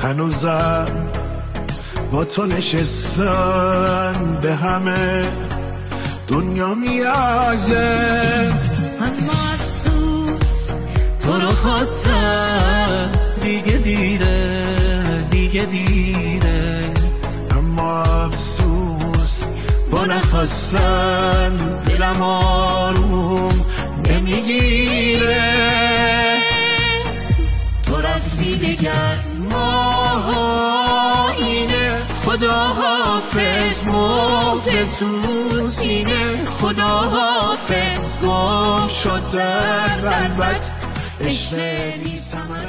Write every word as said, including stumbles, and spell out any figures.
هنوزم با تو نشستن به همه دنیا میارزه. اما افسوس تو رو خواستم دیگه دیره دیگه دیره. اما افسوس با نخواستن دلم آروم نمیگیره. تو رفتی دیگر ما اینه خدا حافظ موزه تو سینه. خدا حافظ گم شد در قلبت عشق بی ثمر.